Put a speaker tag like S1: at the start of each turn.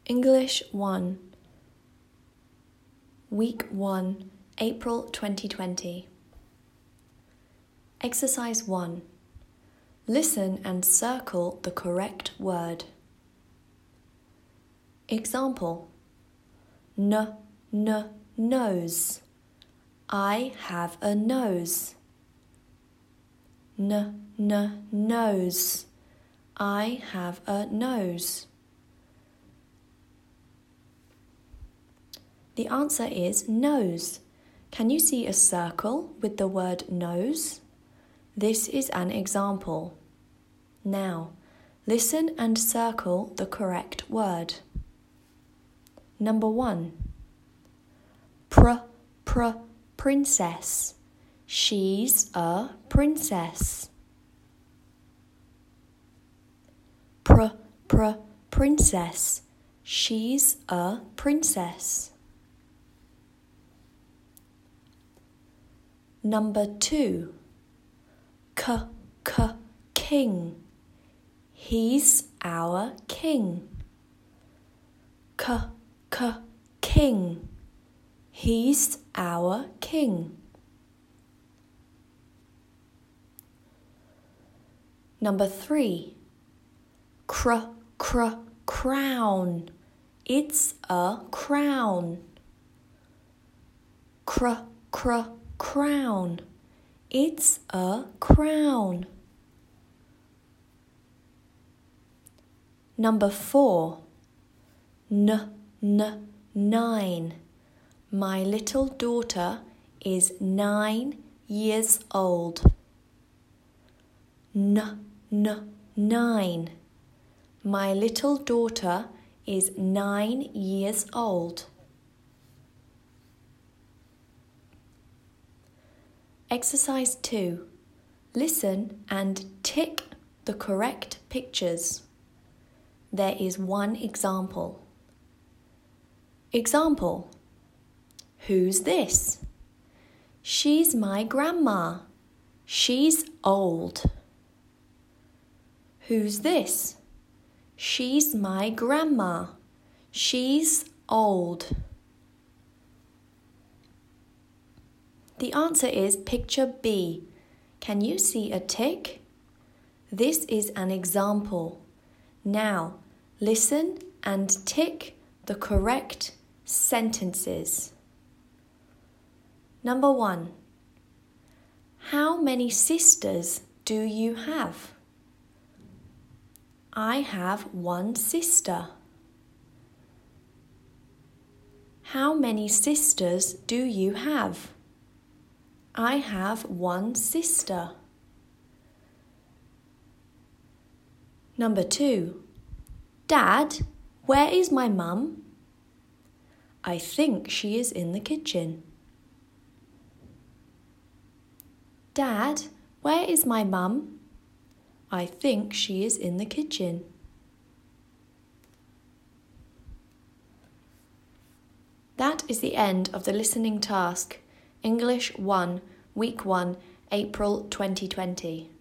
S1: English 1, Week 1, April 2020. Exercise 1. Listen and circle the correct word. Example: nose. I have a nose. Nose. I have a nose. The answer is nose. Can you see a circle with the word nose? This is an example. Now, listen and circle the correct word. Number 1. Princess. She's a princess. Princess. She's a princess. Number 2. King. He's our king. King. He's our king. Number 3. Crown. It's a crown. Crown. It's a crown. Number 4. 9. My little daughter is 9 years old. 9. My little daughter is 9 years old. Exercise 2. Listen and tick the correct pictures. There is one example. Example: who's this? She's my grandma. She's old. Who's this? She's my grandma. She's old. The answer is picture B. Can you see a tick? This is an example. Now, listen and tick the correct sentences. Number 1. How many sisters do you have? I have one sister. How many sisters do you have? I have one sister. Number 2. Dad, where is my mum? I think she is in the kitchen. Dad, where is my mum? I think she is in the kitchen. That is the end of the listening task. English 1, Week 1, April 2020.